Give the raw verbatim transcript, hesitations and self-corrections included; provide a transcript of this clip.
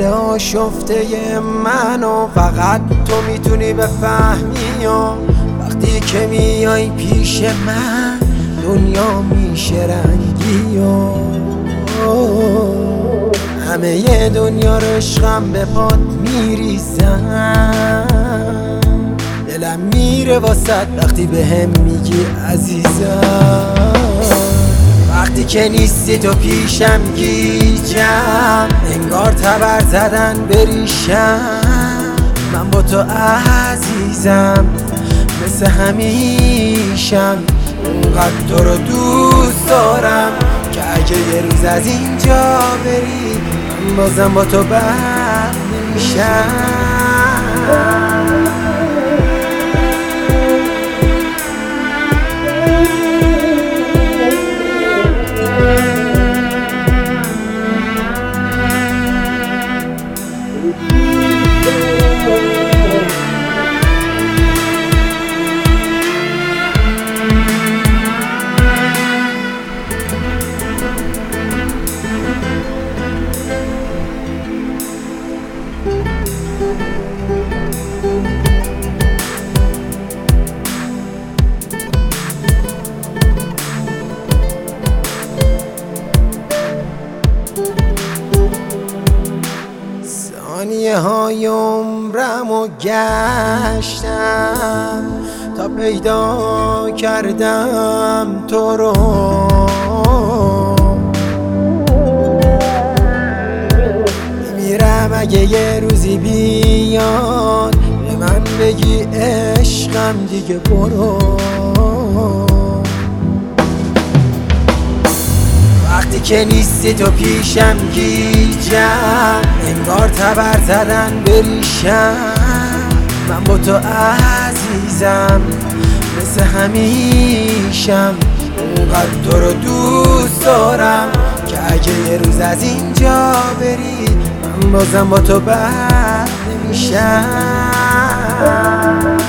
دل آشفته منو فقط تو میتونی بفهمی و وقتی که میای پیش من دنیا میشه رنگی و همه ی دنیا رو عشقم به پات میریزم. دلم میره واسد وقتی به هم میگی عزیزم. وقتی که نیستی تو پیشم گیجم انگار تبر زدن بریشم. من با تو عزیزم مثل همیشم، اونقدر تو رو دوست دارم که اگه یه روز از اینجا بری من بازم با تو بر نمیشم. ثانیه های عمرم و گشتم تا پیدا کردم تو رو. میمیرم اگه یه روزی بیاد به من بگی عشقم دیگه برو. وقتی که نیستی تو پیشم گیجم انگار تبر زدن بریشم. من با تو عزیزم مثل همیشم، اونقدر تو رو دوست دارم که اگه یه روز از اینجا بری من بازم با تو بر نمیشم.